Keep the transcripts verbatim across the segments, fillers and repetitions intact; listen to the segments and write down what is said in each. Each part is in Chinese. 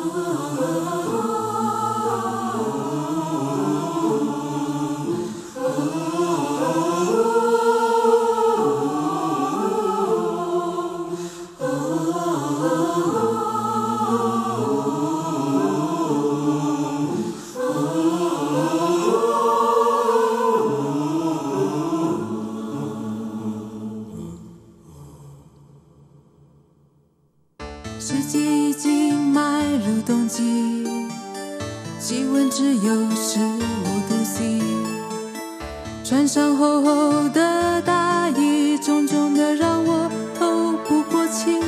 世界已经迈入冬季，气温只有十五度 C， 穿上厚厚的大衣，重重的让我透不过气。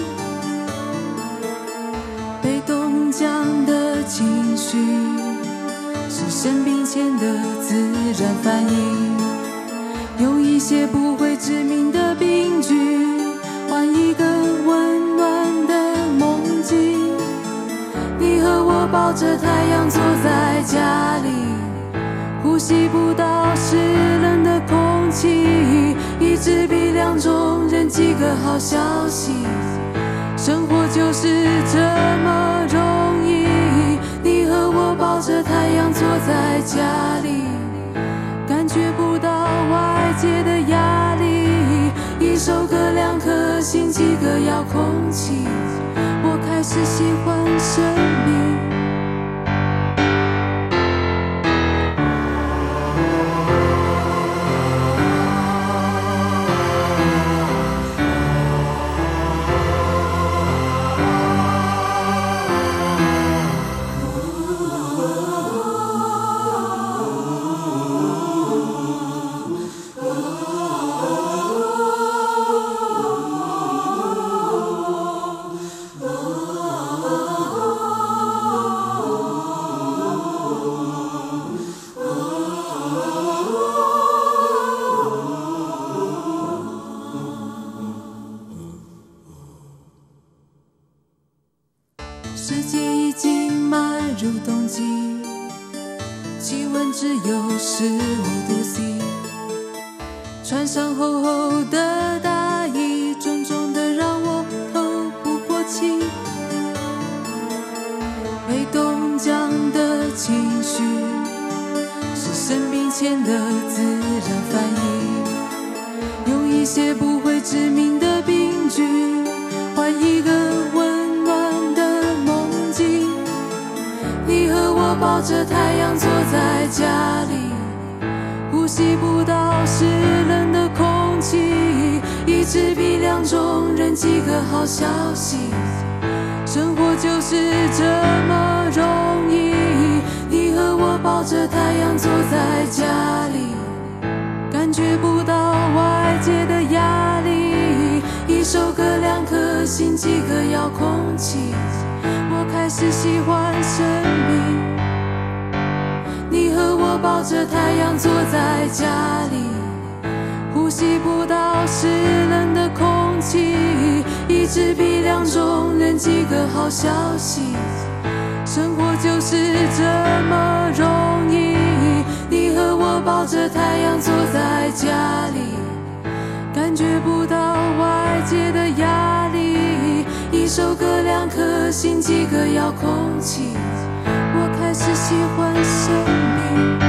被冻僵的情绪是生病前的自然反应，用一些不会致命的病句换一个温暖的梦境。你和我抱着太阳坐在家里，呼吸不到湿冷的空气，一支笔两种人几个好消息，生活就是这么容易。你和我抱着太阳坐在家里，感觉不到外界的压力，一首歌两颗心几个遥控器，我开始喜欢生命。世界已经迈入冬季，气温只有十五度 C， 穿上厚厚的大衣，重重的让我透不过气。被冻僵的情绪是生病前的自然反应，用一些不会致命的病句换一个温暖的梦境。你和我抱着太阳坐在家里，呼吸不到湿冷的空气，一支笔两种人几个好消息，生活就是这么容易。你和我抱着太阳坐在家里，感觉不到外界的压力，一首歌两颗心几个遥控器，我开始喜欢生命。你和我抱着太阳坐在家里，呼吸不到湿冷的空气，一支笔两种人几个好消息，生活就是这么容易。你和我抱着太阳坐在家里，感觉不到外界的压力，一首歌两颗心几个遥控器，我开始喜欢生命。